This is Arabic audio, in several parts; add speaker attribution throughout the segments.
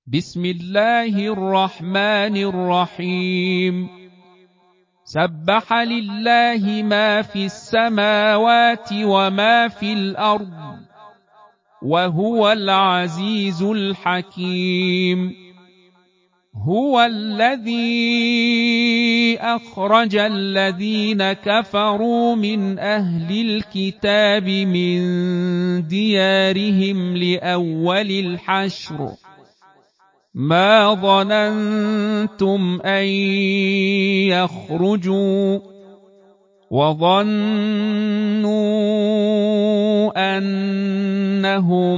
Speaker 1: بسم الله الرحمن الرحيم. سبح لله ما في السماوات وما في الأرض وهو العزيز الحكيم. هو الذي أخرج الذين كفروا من أهل الكتاب من ديارهم لأول الحشر ما ظننتم أن يخرجوا وظنوا أنهم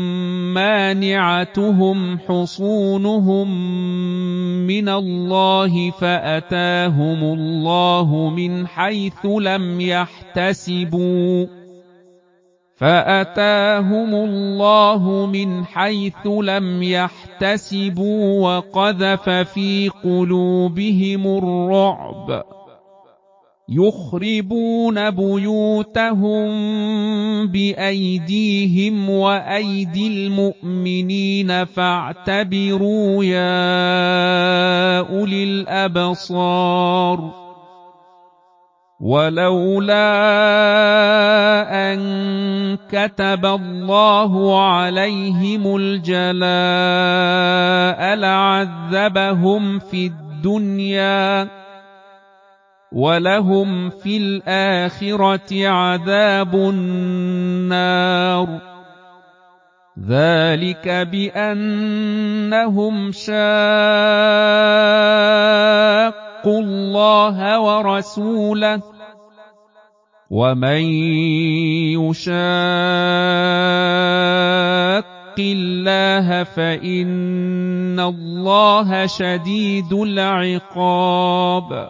Speaker 1: مانعتهم حصونهم من الله فأتاهم الله من حيث لم يحتسبوا وقذف في قلوبهم الرعب يخربون بيوتهم بأيديهم وأيدي المؤمنين فاعتبروا يا أولي الأبصار. ولولا أن كتب الله عليهم الجلاء لعذبهم في الدنيا ولهم في الآخرة عذاب النار. ذلك بأنهم شاقوا الله ورسوله ومن يشاق الله فإن الله شديد العقاب.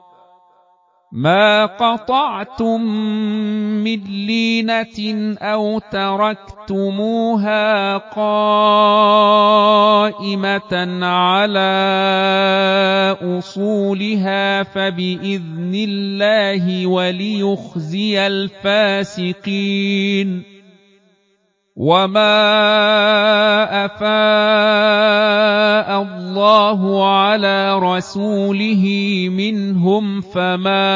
Speaker 1: ما قطعتم من لينة أو تركتموها قائمة على أصولها فبإذن الله وليخزي الفاسقين. وما أفاء الله على رسوله منهم فما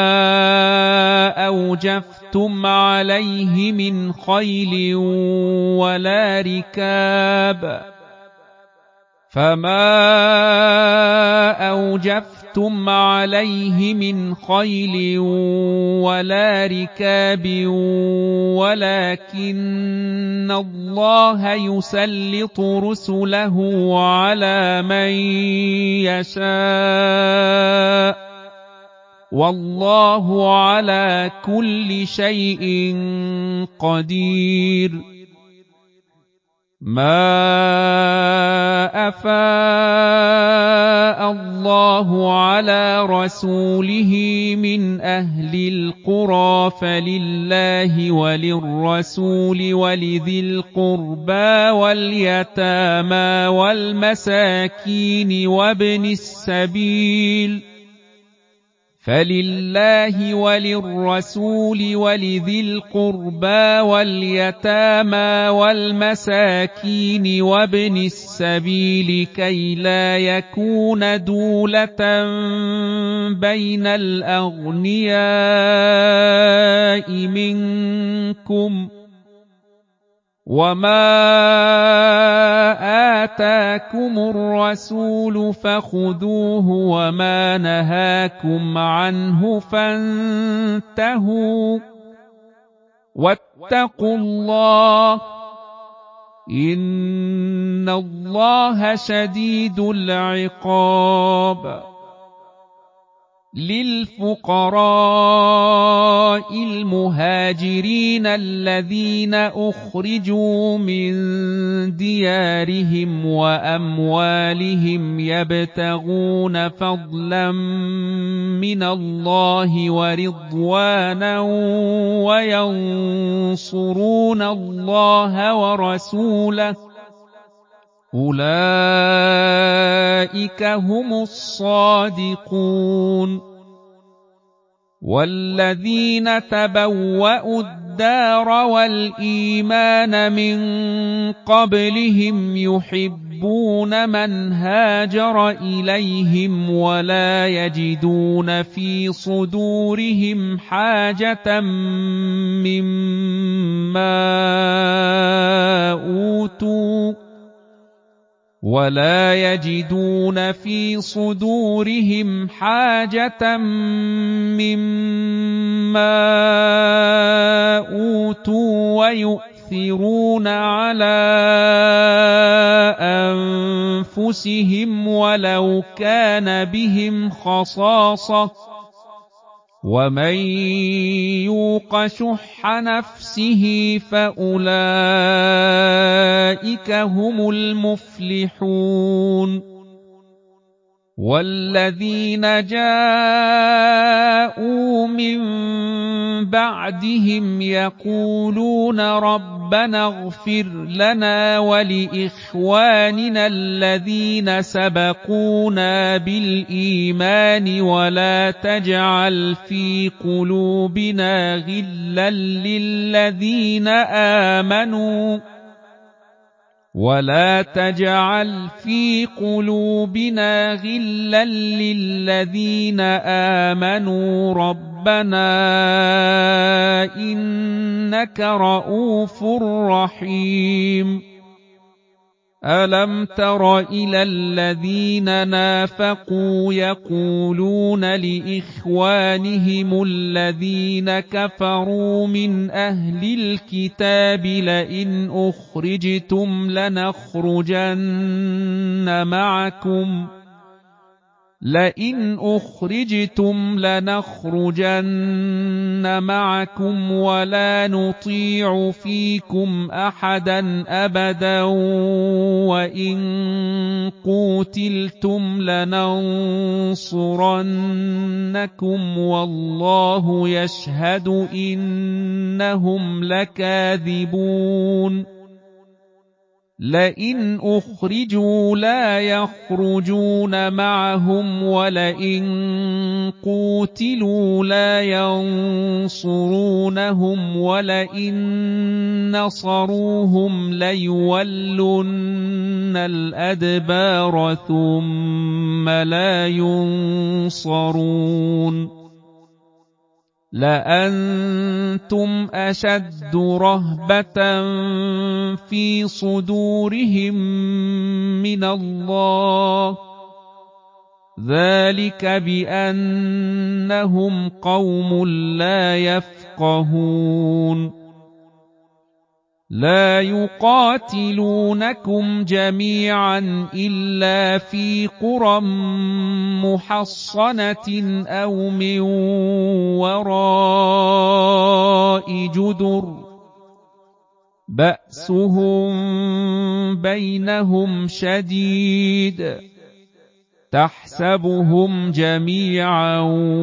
Speaker 1: أوجفتم عليه من خيل ولا ركاب ولكن الله يسلط رسله على من يشاء والله على كل شيء قدير. ما أفاء الله على رسوله من أهل القرى فلله وللرسول ولذي القربى واليتامى والمساكين وابن السبيل فلله وللرسول ولذي القربى واليتامى والمساكين وابن السبيل كي لا يكون دولة بين الأغنياء منكم. وما آتاكم الرسول فخذوه وما نهاكم عنه فانتهوا واتقوا الله إن الله شديد العقاب. للفقراء المهاجرين الذين أخرجوا من ديارهم وأموالهم يبتغون فضلا من الله ورضوانا وينصرون الله ورسوله أولئك هم الصادقون. والذين تبوأوا الدار والإيمان من قبلهم يحبون من هاجر إليهم ولا يجدون في صدورهم حاجة مما أوتوا ويؤثرون على أنفسهم ولو كان بهم خصاصة ومن يوق شح نفسه فأولئك هم المفلحون والذين جاءوا من بعدهم يقولون ربنا اغفر لنا ولإخواننا الذين سبقونا بالإيمان ولا تجعل في قلوبنا غلا للذين آمنوا ربنا إنك رءوف رحيم ألم تر إلى الذين نافقوا يقولون لإخوانهم الذين كفروا من أهل الكتاب لئن أخرجتم لنخرجن معكم ولا نطيع فيكم أحدا أبدا وإن قوتلتم لننصرنكم والله يشهد إنهم لكاذبون لئن أخرجوا لا يخرجون معهم ولئن قوتلوا لا ينصرونهم ولئن نصروهم ليولن الأدبار ثم لا ينصرون لأنتم أشد رهبة في صدورهم من الله ذلك بأنهم قوم لا يفقهون لا يقاتلونكم جميعا إلا في قرى محصنة أو من وراء جدر بأسهم بينهم شديد تحسبهم جميعا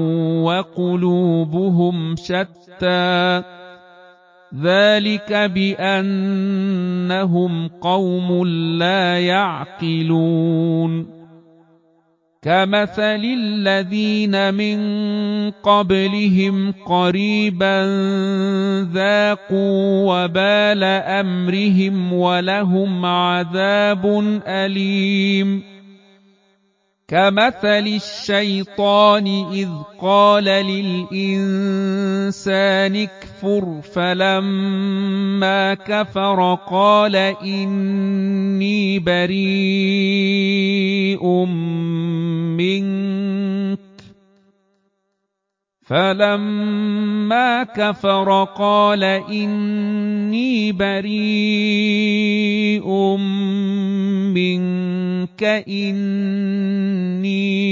Speaker 1: وقلوبهم شتى ذلك بأنهم قوم لا يعقلون كمثل الذين من قبلهم قريبا ذاقوا وبال أمرهم ولهم عذاب أليم كمثل الشيطان إذ قال للإنسان اكفر فلما كفر قال إني بريء منك إني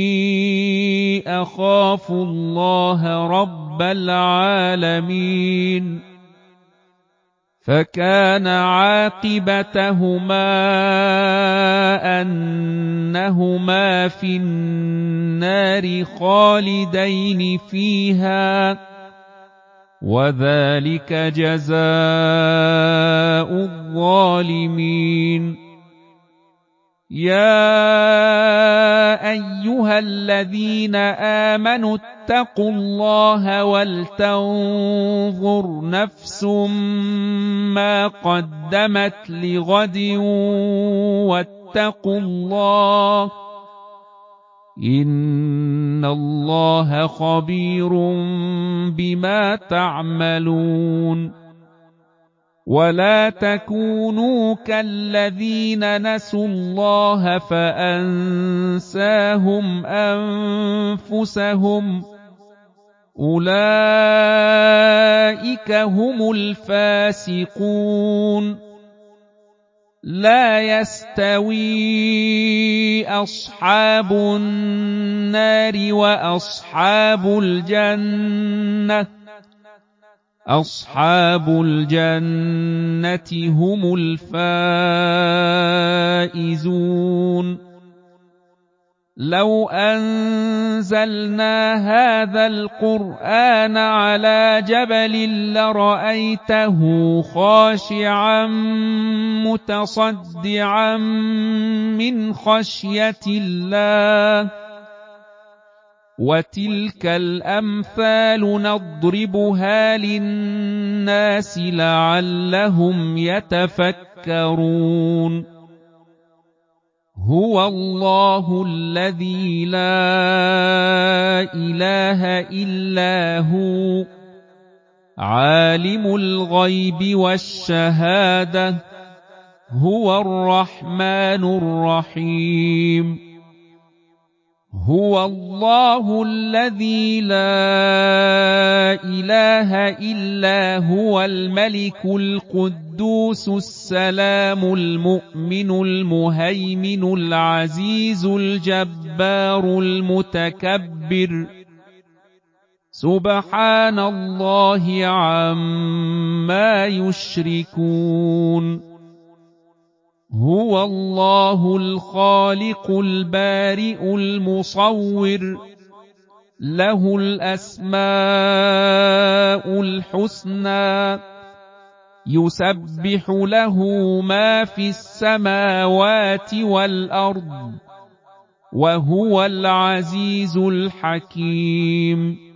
Speaker 1: أخاف الله رب العالمين فكان عاقبتهما أنهما في النار خالدين فيها وذلك جزاء الظالمين يا أيها الذين آمنوا اتقوا الله ولتنظر نفس ما قدمت لغد واتقوا الله إن الله خبير بما تعملون ولا تكونوا كالذين نسوا الله فأنساهم أنفسهم أولئك هم الفاسقون لا يستوي أصحاب النار وأصحاب الجنة أصحاب الجنة هم الفائزون لو أنزلنا هذا القرآن على جبل لرأيته خاشعا متصدعا من خشية الله وتلك الأمثال نضربها للناس لعلهم يتفكرون هو الله الذي لا إله إلا هو عالم الغيب والشهادة هو الرحمن الرحيم هو الله الذي لا إله إلا هو الملك القدوس السلام المؤمن المهيمن العزيز الجبار المتكبر سبحان الله عما يشركون هو الله الخالق البارئ المصور له الأسماء الحسنى يسبح له ما في السماوات والأرض وهو العزيز الحكيم